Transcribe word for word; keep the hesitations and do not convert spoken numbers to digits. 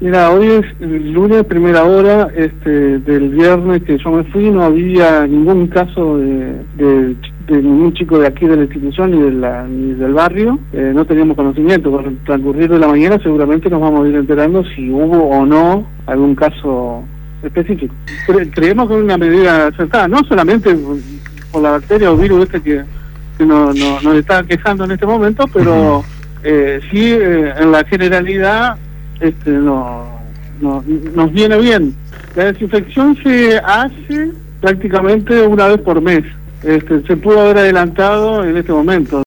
Mira, hoy es el lunes, primera hora, este, del viernes que yo me fui, no había ningún caso de, de, de ningún chico de aquí de la institución ni, de la, ni del barrio, eh, no teníamos conocimiento. Con el transcurrir de la mañana seguramente nos vamos a ir enterando si hubo o no algún caso específico. Cre creemos que es una medida acertada, no solamente por la bacteria o virus este que, que nos no, no está quejando en este momento, pero uh-huh. eh, sí eh, en la generalidad este no, no nos viene bien. La desinfección se hace prácticamente una vez por mes. Este, se pudo haber adelantado en este momento.